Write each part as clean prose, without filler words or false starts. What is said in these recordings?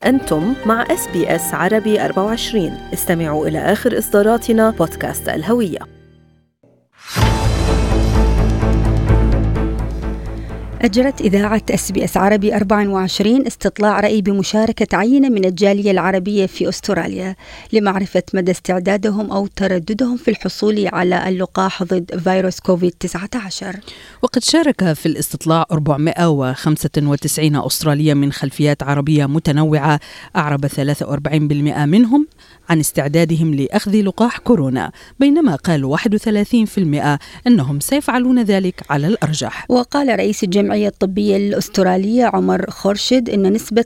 أنتم مع SBS عربي 24. استمعوا إلى آخر إصداراتنا بودكاست الهوية. أجرت إذاعة SBS عربي 24 استطلاع رأي بمشاركة عينة من الجالية العربية في أستراليا لمعرفة مدى استعدادهم أو ترددهم في الحصول على اللقاح ضد فيروس كوفيد-19. وقد شارك في الاستطلاع 495 أستراليا من خلفيات عربية متنوعة، أعرب 43% منهم عن استعدادهم لأخذ لقاح كورونا، بينما قال 31% أنهم سيفعلون ذلك على الأرجح. وقال رئيس الجمعية الطبية الأسترالية عمر خورشيد أن نسبة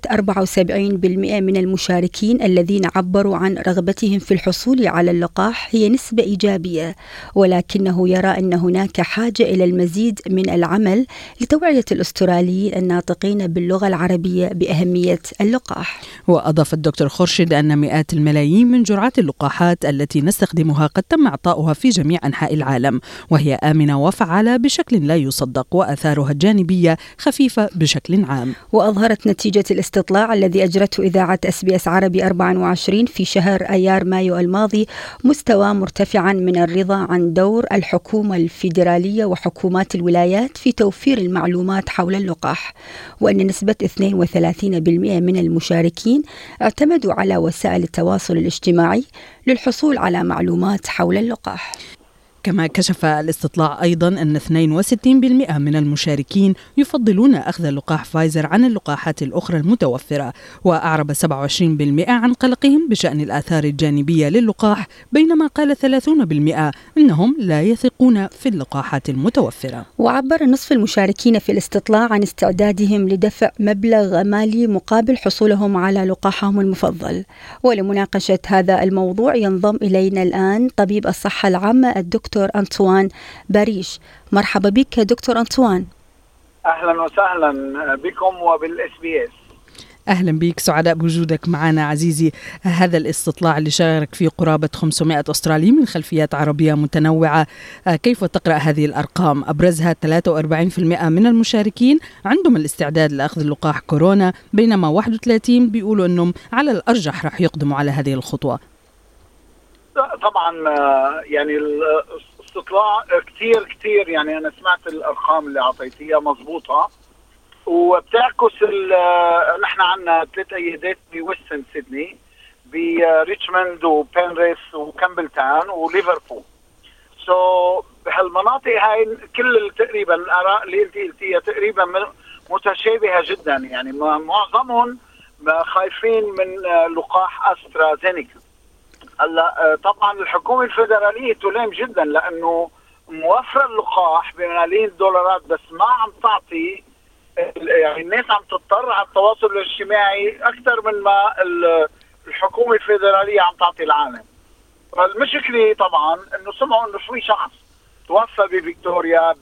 74% من المشاركين الذين عبروا عن رغبتهم في الحصول على اللقاح هي نسبة إيجابية، ولكنه يرى أن هناك حاجة إلى المزيد من العمل لتوعية الأستراليين الناطقين باللغة العربية بأهمية اللقاح. وأضاف الدكتور خورشيد أن مئات الملايين من جرعات اللقاحات التي نستخدمها قد تم إعطاؤها في جميع أنحاء العالم، وهي آمنة وفعالة بشكل لا يصدق، وآثارها الجانبية خفيفة بشكل عام. وأظهرت نتيجة الاستطلاع الذي أجرته إذاعة SBS عربي 24 في شهر أيار مايو الماضي مستوى مرتفعا من الرضا عن دور الحكومة الفيدرالية وحكومات الولايات في توفير المعلومات حول اللقاح، وأن نسبة 32% من المشاركين اعتمدوا على وسائل التواصل الاجتماعي للحصول على معلومات حول اللقاح. كما كشف الاستطلاع أيضا أن 62% من المشاركين يفضلون أخذ لقاح فايزر عن اللقاحات الأخرى المتوفرة، وأعرب 27% عن قلقهم بشأن الآثار الجانبية للقاح، بينما قال 30% أنهم لا يثقون في اللقاحات المتوفرة. وعبر نصف المشاركين في الاستطلاع عن استعدادهم لدفع مبلغ مالي مقابل حصولهم على لقاحهم المفضل. ولمناقشة هذا الموضوع ينضم إلينا الآن طبيب الصحة العامة الدكتور أنطوان باريش. مرحبا بك دكتور أنطوان. أهلا وسهلا بكم وبالاس بي اس. أهلا بك، سعداء بوجودك معنا عزيزي. هذا الاستطلاع اللي شارك فيه قرابة 500 أسترالي من خلفيات عربية متنوعة، كيف تقرأ هذه الأرقام؟ أبرزها 43% من المشاركين عندهم الاستعداد لأخذ لقاح كورونا، بينما 31 بيقولوا أنهم على الأرجح رح يقدموا على هذه الخطوة. طبعا يعني الاستطلاع كتير يعني أنا سمعت الأرقام اللي أعطيتيها مضبوطة، وبتعكس نحن عنا 3 عيادات بويسترن سيدني، بريتشموند وبنريث وكامبلتاون وليفربول. بهالمناطق هاي كل تقريبا الآراء اللي انت قلتيها تقريبا متشابهة جدا، يعني معظمهم خايفين من لقاح أسترازينيكا. هلا طبعا الحكومة الفيدرالية تلام جدا لأنه موفر اللقاح بملايين الدولارات، بس ما عم تعطي، يعني الناس عم تضطر على التواصل الاجتماعي أكثر من ما الحكومة الفيدرالية عم تعطي العالم. فالمشكلة طبعا إنه سمعوا إنه في شخص توفى بفيكتوريا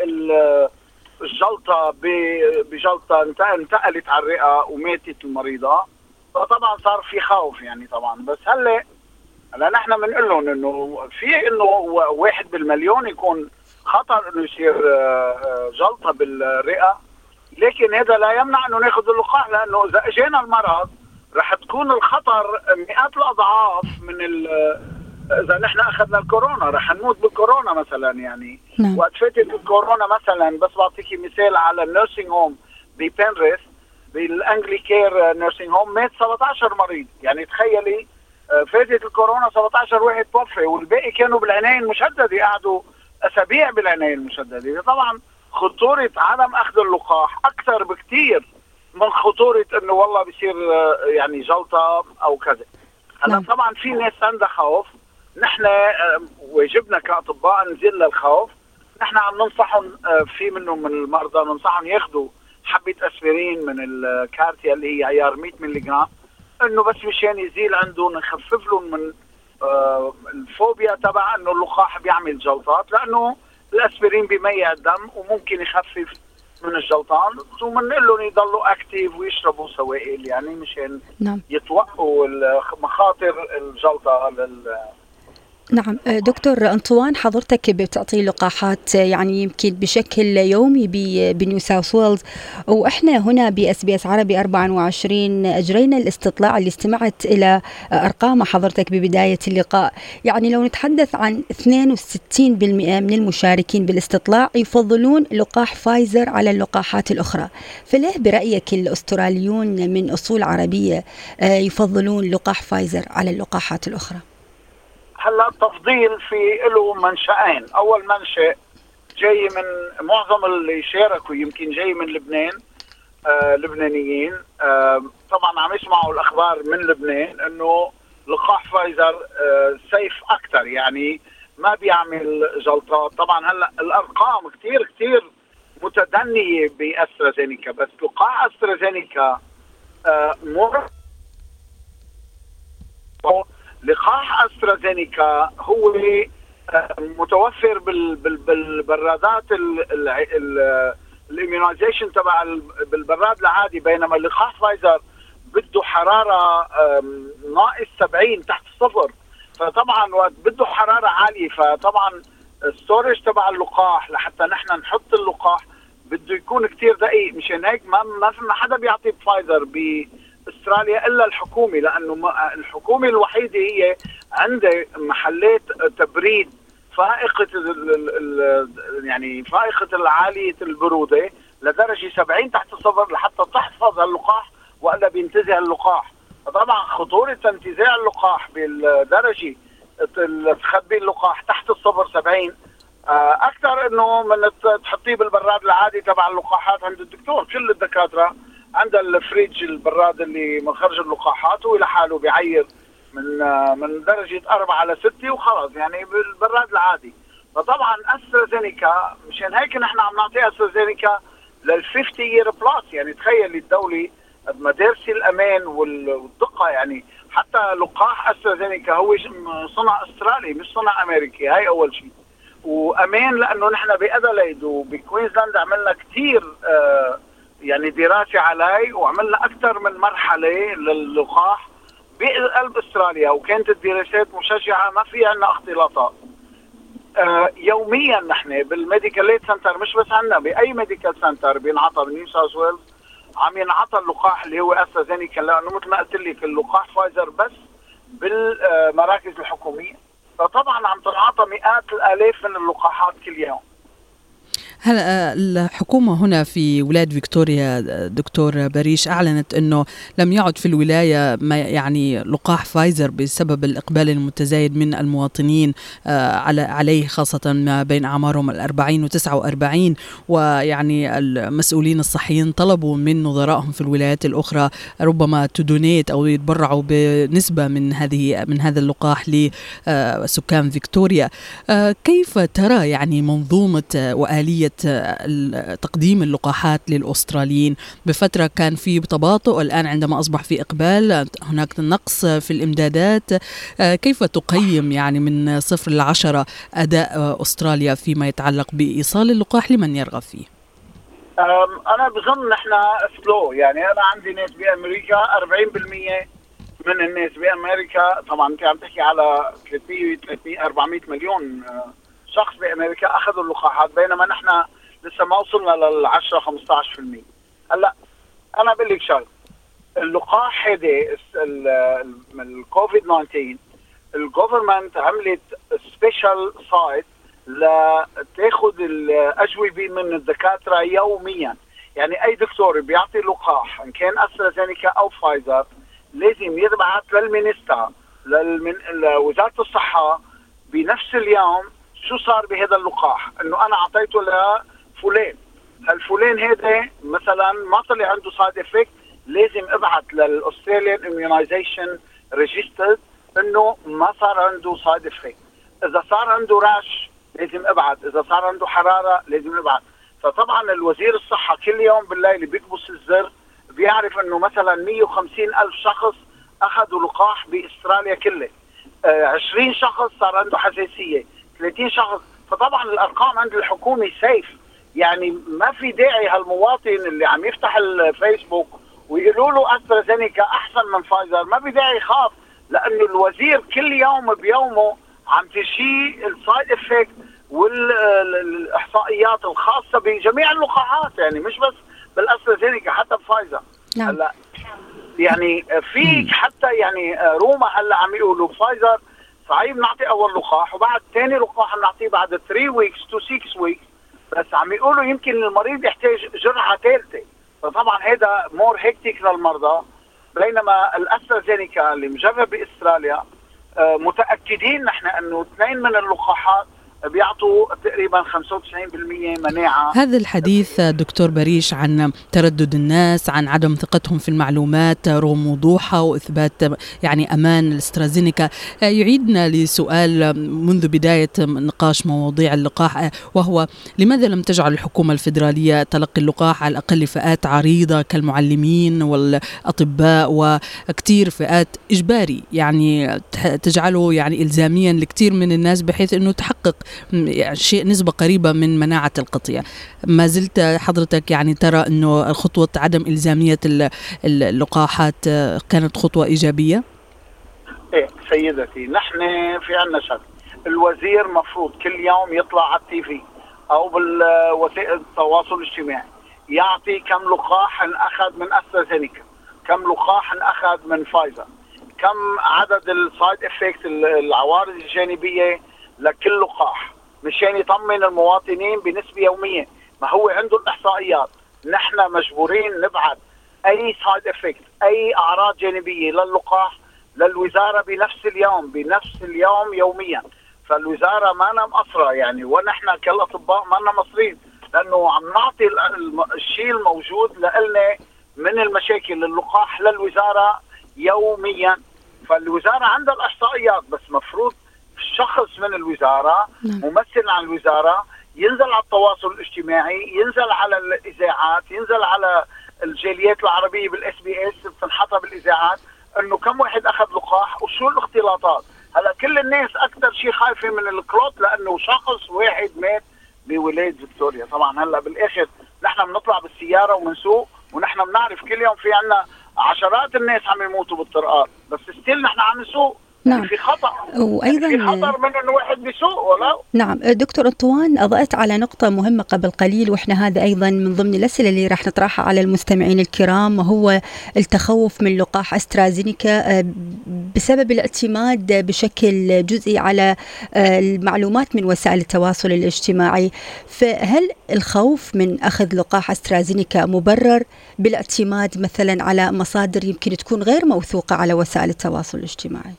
بالجلطة بجلطة انتقلت على الرئة وماتت المريضة، فطبعا صار في خوف يعني طبعا. بس هلا نحن بنقول لهم انه في انه 1 بالمليون يكون خطر انه يصير جلطة بالرئة، لكن هذا لا يمنع انه ناخذ اللقاح، لانه اذا اجينا المرض رح تكون الخطر مئات الاضعاف من اذا نحن اخذنا الكورونا، رح نموت بالكورونا مثلا. يعني وقت فاتت الكورونا مثلا، بس بعطيكي مثال على النيرسينج هوم ببنريث، بالانجلي كير نيرسينج هوم مات 17 مريض. يعني تخيلي فاتت الكورونا 17 واحد توفى، والباقي كانوا بالعناية المشددة، قعدوا أسابيع بالعناية المشددة. طبعا خطورة عدم أخذ اللقاح أكثر بكتير من خطورة إنه والله بيصير يعني جلطة أو كذا. هلا طبعا في ناس عندها خوف، نحن واجبنا كأطباء نزيل الخوف. نحن عم ننصحهم، في منهم من المرضى ننصحهم ياخذوا حبة أسبرين من الكارتيا اللي هي عيار 100 ملغ، انه بس مشان يزيل عندهم، نخفف لهم من الفوبيا تبع انه اللقاح بيعمل جلطات، لانه الاسبرين بيميع الدم وممكن يخفف من الجلطان. وبنقول لهم يضلوا اكتيف ويشربوا سوائل، يعني مشان يتوقوا مخاطر الجلطه نعم دكتور أنطوان، حضرتك بتعطي لقاحات يعني يمكن بشكل يومي بنيو ساوث ويلز، وإحنا هنا بSBS عربي 24 أجرينا الاستطلاع اللي استمعت إلى أرقام حضرتك ببداية اللقاء. يعني لو نتحدث عن 62% من المشاركين بالاستطلاع يفضلون لقاح فايزر على اللقاحات الأخرى، فليه برأيك الأستراليون من أصول عربية يفضلون لقاح فايزر على اللقاحات الأخرى؟ هلا التفضيل في له منشأين. اول منشأ جاي من معظم اللي شاركوا، يمكن جاي من لبنان، لبنانيين. طبعا عم يسمعوا الاخبار من لبنان انه لقاح فايزر سيف اكثر، يعني ما بيعمل جلطات. طبعا هلا الارقام كثير متدنيه باسترازينيكا، بس لقاح استرازينيكا لقاح استرازينيكا هو متوفر بالبرادات الاميونيزيشن تبع بالبراد العادي، بينما لقاح فايزر بده حراره ناقص 70 تحت الصفر. فطبعا وقت بده حراره عاليه، فطبعا الستورج تبع اللقاح لحتى نحن نحط اللقاح بده يكون كثير دقيق. مشان هيك ما حدا بيعطي فايزر باستراليا الا الحكومه، لانه الحكومه الوحيده هي عندها محلات تبريد فائقه يعني فائقه العاليه البروده لدرجه 70 تحت الصفر لحتى تحفظ اللقاح، والا بينتزع اللقاح. فطبعا خطوره انتزاع اللقاح بالدرجه تخبي اللقاح تحت الصفر 70 اكثر انه من تحطيه بالبراد العادي تبع اللقاحات عند الدكتور. كل الدكاتره عندها الفريج البراد اللي مخرج اللقاحات، هو لحاله بيعير من درجه 4 ل6 وخلص، يعني بالبراد العادي. فطبعا استرازينيكا مشان هيك نحن عم نعطي استرازينيكا لل50 يير بلس. يعني تخيل الدوله قد ما دارسه الامان والدقه، يعني حتى لقاح استرازينيكا هو صنع استرالي مش صنع امريكي، هاي اول شيء. وامان لانه نحن بادلايد وبكوينزلاند عملنا كثير يعني دراسه عليه، وعملنا اكثر من مرحله للقاح بقلب استراليا، وكانت الدراسات مشجعه ما في عندنا اختلاطات. يوميا نحن بالميديكال سنتر، مش بس عندنا باي ميديكال سنتر بينعطى بنيو ساوث ويلز عم ينعطى اللقاح اللي هو استرازينيكا، لانه مثل ما قلت لك اللقاح فايزر بس بالمراكز الحكوميه. فطبعا عم تنعطى مئات الالاف من اللقاحات كل يوم. هلا الحكومة هنا في ولاية فيكتوريا دكتور بريش أعلنت أنه لم يعد في الولاية ما يعني لقاح فايزر بسبب الإقبال المتزايد من المواطنين عليه، خاصة ما بين أعمارهم 40 و49. ويعني المسؤولين الصحيين طلبوا من نظرائهم في الولايات الأخرى ربما تدونيت أو يتبرعوا بنسبة من هذا اللقاح لسكان فيكتوريا. كيف ترى يعني منظومة وآلية تقديم اللقاحات للأستراليين؟ بفترة كان في تباطؤ، الآن عندما أصبح في إقبال هناك نقص في الإمدادات. كيف تقيم يعني من 0 إلى 10 أداء أستراليا فيما يتعلق بإيصال اللقاح لمن يرغب فيه؟ أنا بظن نحن سلو. يعني أنا عندي ناس بأمريكا 40% من الناس بأمريكا، طبعا أنت عم تحكي على 400 مليون شخص بأمريكا أخذوا اللقاحات، بينما نحن لسه ما وصلنا لل10-15%. هلا أنا بقول لك شغله، اللقاح هذا الكوفيد 19 الجوفرمنت عملت سبيشال سايت لتاخذ الأجوبة من الدكاترة يوميا. يعني أي دكتور بيعطي لقاح إن كان أسترازينيكا أو فايزر لازم يبعث للمينيستا لوزارة الصحة بنفس اليوم شو صار بهذا اللقاح، انه انا اعطيته لفلان، هالفلان هذا مثلا ما طلع عنده سايد افكت، لازم ابعث للاستراليان اميونيزيشن ريجستر انه ما صار عنده سايد افكت. اذا صار عنده راش لازم ابعث، اذا صار عنده حراره لازم ابعث. فطبعا الوزير الصحه كل يوم بالليل بيكبس الزر بيعرف انه مثلا 150,000 شخص اخذوا لقاح باستراليا كله، 20 شخص صار عنده حساسيه، 30 شخص. فطبعا الارقام عند الحكومه سيف، يعني ما في داعي هالمواطن اللي عم يفتح الفيسبوك ويقولوا له استرازينيكا احسن من فايزر، ما في داعي يخاف، لانه الوزير كل يوم بيومه عم تجي السايد افكت والاحصائيات الخاصه بجميع اللقاحات، يعني مش بس بالاسترازينيكا حتى بفايزر. نعم. هلا يعني في حتى يعني روما هلا عم يقولوا فايزر صحيح بنعطي اول لقاح وبعد ثاني لقاح بنعطيه بعد 3 ويكس تو 6 ويكس، بس عم يقولوا يمكن المريض يحتاج جرعه ثالثه، فطبعا هذا مور هيكتيك للمرضى. بينما الاسترازينيكا اللي مجرب باستراليا متاكدين نحن انه 2 من اللقاحات بيعطوا تقريبا 95% مناعه. هذا الحديث دكتور بريش عن تردد الناس، عن عدم ثقتهم في المعلومات رغم وضوحها واثبات يعني امان الاسترازينيكا، يعيدنا لسؤال منذ بدايه نقاش مواضيع اللقاح، وهو لماذا لم تجعل الحكومه الفيدراليه تلقي اللقاح على الاقل لفئات عريضه كالمعلمين والاطباء وكثير فئات اجباري، يعني تجعله يعني الزاميا لكثير من الناس بحيث انه تحقق شيء نسبة قريبة من مناعة القطيع. ما زلت حضرتك يعني ترى أنه خطوة عدم إلزامية اللقاحات كانت خطوة إيجابية؟ إيه سيدتي، نحن في عنا شك الوزير مفروض كل يوم يطلع على التي في أو بالوسائل التواصل الاجتماعي يعطي كم لقاح أخذ من أسترازينيكا، كم لقاح أخذ من فايزر، كم عدد السايد افكت العوارض الجانبية لكل لقاح، مشان يطمن المواطنين بنسبة يومية. ما هو عنده الإحصائيات، نحن مجبورين نبعث أي سايد افكت أي أعراض جانبية للقاح للوزارة بنفس اليوم يوميا. فالوزارة ما مقصرة يعني، ونحن كالأطباء ما مقصرين، لأنه عم نعطي الشيء الموجود لنا من المشاكل اللقاح للوزارة يوميا. فالوزارة عندها الإحصائيات، بس مفروض شخص من الوزارة ممثل عن الوزارة ينزل على التواصل الاجتماعي، ينزل على الإذاعات، ينزل على الجاليات العربية بالSBS بتنحطها بالإذاعات انه كم واحد اخذ لقاح وشو الاختلاطات. هلا كل الناس اكثر شيء خايفة من الكلوت لانه شخص واحد مات بولاية فيكتوريا. طبعا هلا بالاخر نحن بنطلع بالسيارة ومنسوق ونحن بنعرف كل يوم في عنا عشرات الناس عم يموتوا بالطرقات، بس ستيل نحن عم نسوق. نعم. في خطأ، وأيضا في خطر من أنه واحد بيسوق ولا؟ نعم دكتور أنطوان، أضأت على نقطة مهمة قبل قليل، وإحنا هذا أيضا من ضمن الأسئلة اللي راح نطرحها على المستمعين الكرام، وهو التخوف من لقاح أسترازينيكا بسبب الاعتماد بشكل جزئي على المعلومات من وسائل التواصل الاجتماعي. فهل الخوف من أخذ لقاح أسترازينيكا مبرر بالاعتماد مثلا على مصادر يمكن تكون غير موثوقة على وسائل التواصل الاجتماعي؟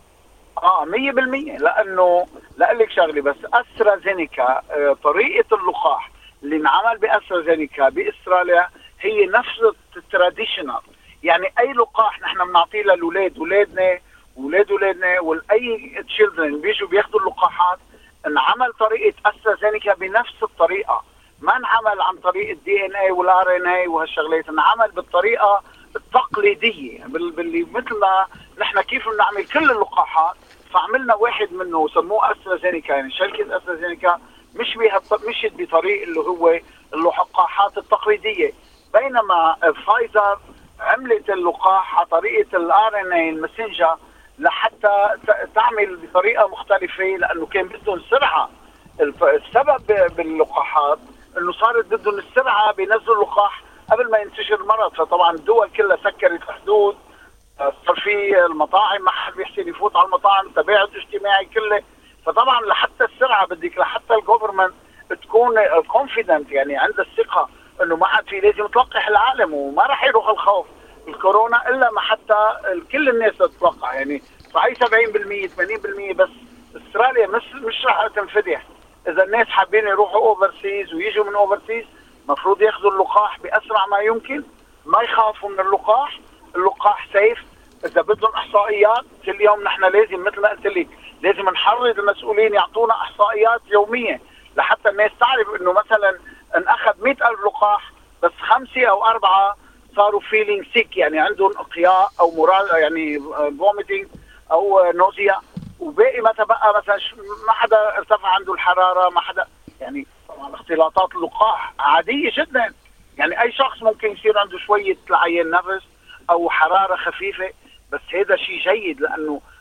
100%. لانه لك شغله بس، استرازينيكا طريقه اللقاح اللي انعمل باسترازينيكا باستراليا هي نفس التراديشنال. يعني اي لقاح نحن بنعطيه للاولاد، اولادنا والاي تشيلدرن بيجوا بياخذوا اللقاحات، انعمل طريقه استرازينيكا بنفس الطريقه، ما انعمل عن طريق الDNA والRNA وهالشغلات، انعمل بالطريقه التقليديه باللي مثلنا نحن كيف بنعمل كل اللقاحات. فعملنا واحد منه سموه استرازينيكا، يعني شركه استرازينيكا مشيت بطريق اللي هو اللقاحات التقليديه، بينما فايزر عملت اللقاح على طريقه الRNA المسنجر لحتى تعمل بطريقه مختلفه، لانه كان بدهم سرعه. السبب باللقاحات انه صارت بدهم السرعه بينزلوا اللقاح قبل ما ينتشر المرض. فطبعا الدول كلها سكرت الحدود، صار في المطاعم ما حد بيحسن يفوت على المطاعم، التباعد الاجتماعي كله. فطبعا لحتى السرعه بدك لحتى الجوفرمنت تكون كونفيدنت، يعني عندها الثقه انه ما حد في لازم تلقح العالم وما راح يروح الخوف الكورونا الا ما حتى كل الناس تتلقح. يعني صحيح 70% 80%، بس استراليا مش راح تنفتح. اذا الناس حابين يروحوا اوفرسيز ويجوا من اوفرسيز مفروض ياخذوا اللقاح باسرع ما يمكن، ما يخافوا من اللقاح سيف. اذا بدهم احصائيات كل يوم نحن لازم مثل ما قلت لك لازم نحرض المسؤولين يعطونا احصائيات يوميه لحتى الناس تعرف انه مثلا ان اخذ 100,000 لقاح بس 5 أو 4 صاروا فيلينج سيك، يعني عندهم اقياء او يعني فوميتنج او نوزيا، وباقي ما تبقى مثلا ما حدا ارتفع عنده الحراره، ما حدا. يعني طبعا اختلاطات اللقاح عاديه جدا، يعني اي شخص ممكن يصير عنده شويه لعيان نفس او حراره خفيفه، بس هذا شيء جيد لانه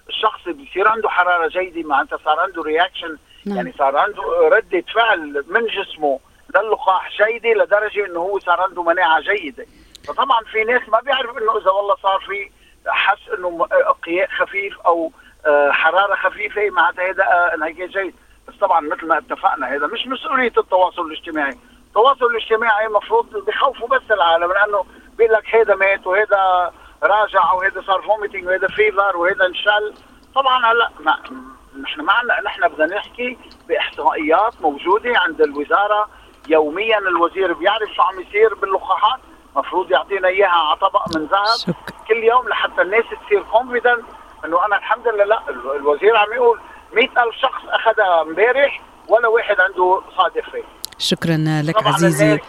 الشخص بيصير عنده حرارة جيدة، معناتها صار عنده رياكشن، يعني صار عنده ردة فعل من جسمه للقاح جيدة لدرجة انه هو صار عنده مناعة جيدة. فطبعا في ناس ما بيعرف انه اذا والله صار في حس انه قياء خفيف او حرارة خفيفة معناتها هذا انعكاس جيد. بس طبعا مثل ما اتفقنا هذا مش مسؤولية التواصل الاجتماعي. التواصل الاجتماعي مفروض بيخوفوا بس العالم، لانه بيقول لك هذا مات وهذا راجع وهذا صار فوميتنج وهذا فيفر وهذا انشل. طبعا هلا نحن بدنا نحكي باحصائيات موجوده عند الوزاره يوميا. الوزير بيعرف شو عم يصير باللقاحات، مفروض يعطينا اياها على طبق من ذهب كل يوم لحتى الناس تصير كونفيدنت انه انا الحمد لله. لا الوزير عم يقول 100,000 شخص اخذها امبارح ولا واحد عنده صادف فيه. شكرا لك عزيزي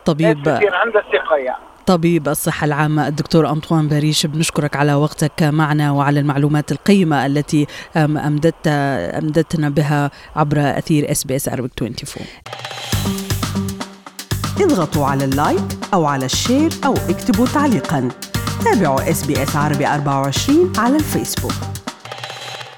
طبيب الصحة العامة الدكتور أنطوان باريش. بنشكرك على وقتك معنا وعلى المعلومات القيمة التي أمدتنا بها عبر أثير SBS Arabic 24. اضغطوا على اللايك أو على الشير أو اكتبوا تعليقا. تابعوا SBS عربي 24 على الفيسبوك.